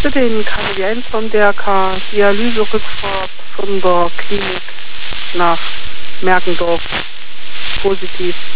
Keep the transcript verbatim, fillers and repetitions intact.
hatte den Karl Jens von der K Dialyserückfahrt von der Klinik nach Merkendorf positiv.